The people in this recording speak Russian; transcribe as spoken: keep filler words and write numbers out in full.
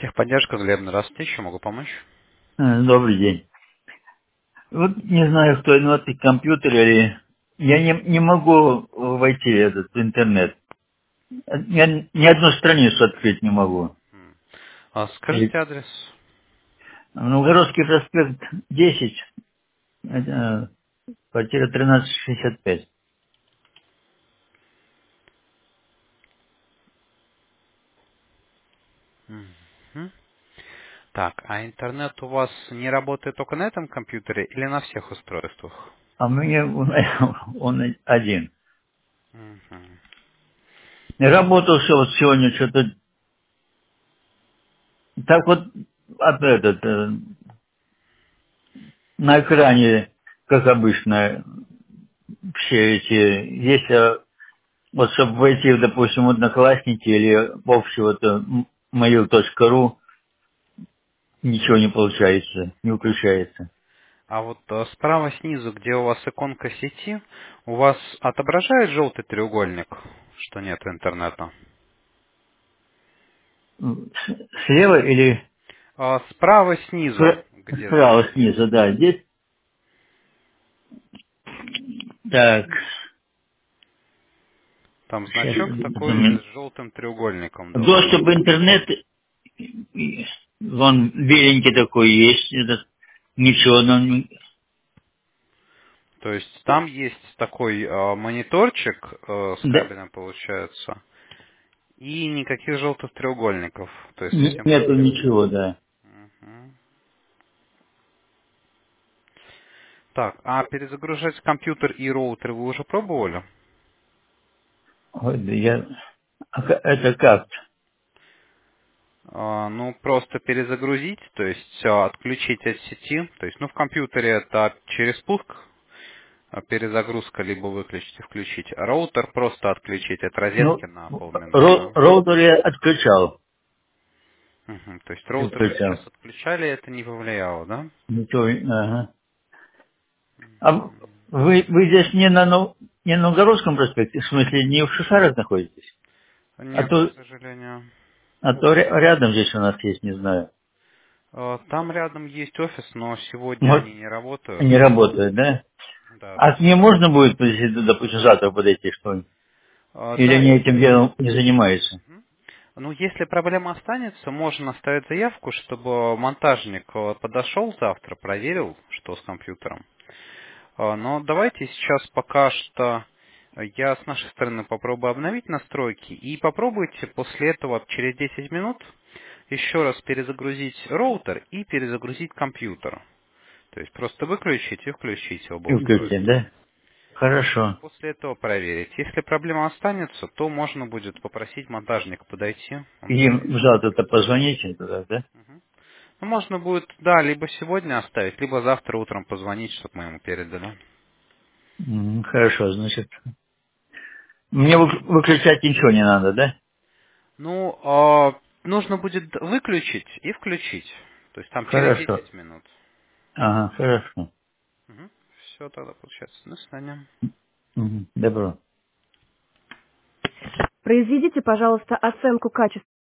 Техподдержка, Глеб, здравствуйте, еще могу помочь? Э, Добрый день. Вот не знаю, кто виноватый, компьютер или... Я не, не могу войти в этот в интернет. Я ни одну страницу открыть не могу. М. А И скажите адрес. Новгородский проспект десять, э, квартира тринадцать шестьдесят пять. Мгм. Так, а интернет у вас не работает только на этом компьютере или на всех устройствах? А мне он, он один. Мгм. И работал все вот сегодня что-то... Так вот, от этот, э, на экране, как обычно, все эти... Если вот чтобы войти, допустим, в Одноклассники или в общий вот mail точка ру, ничего не получается, не включается. А вот э, справа снизу, где у вас иконка сети, у вас отображает желтый треугольник, что нет интернета? С- Слева или А справа снизу, спра- где справа значок снизу, есть. да, здесь. Так, Там сейчас. значок такой с желтым треугольником должен Доступ быть. в интернет, и- вон беленький такой есть, этот, ничего, но... То есть там есть такой э, мониторчик э, с Да, кабелем, получается, и никаких желтых треугольников. То есть н- совсем нету пустой. ничего, да. Мгм. Так, а перезагружать компьютер и роутер вы уже пробовали? Ой, да я... а ка- Это как? А, ну, просто перезагрузить, то есть а, отключить от сети. То есть, ну, в компьютере это через пуск а, перезагрузка, либо выключить и включить. А роутер просто отключить от розетки Ну, на ро- полминуты. роутер я отключал. Мгм. То есть И роутер вы включал. сейчас отключали, это не повлияло, да? Ничего, ага. А вы, вы здесь не на, Ну- не на Новгородском проспекте, в смысле, не в Шишарах находитесь? А Нет, к то, сожалению. а то ря- рядом здесь у нас есть, не знаю. Э, Там рядом есть офис, но сегодня Вот, они не работают. не работает, да? Да, А да. к ним можно будет, если, допустим, завтра подойти, что ли? Э, Или Да, они этим если... делом не занимаются? Мгм. Ну, если проблема останется, можно оставить заявку, чтобы монтажник э, подошел завтра, проверил, что с компьютером. Э, Но давайте сейчас пока что я с нашей стороны попробую обновить настройки и попробуйте после этого через десять минут еще раз перезагрузить роутер и перезагрузить компьютер. То есть просто выключить и включить оба И включить, устройства. да? Хорошо. После этого проверить. Если проблема останется, то можно будет попросить монтажника подойти, он Им проверит. завтра-то позвоните туда, да? Мгм. Ну, можно будет, да, либо сегодня оставить, либо завтра утром позвонить, чтобы мы ему передали. М, Хорошо, значит. Мне вы- выключать ничего не надо, да? Ну, а, нужно будет выключить и включить. То есть там через Хорошо. десять минут. Ага, хорошо. Все тогда получается. До свидания. Мгм. Добро. Произведите, пожалуйста, оценку качества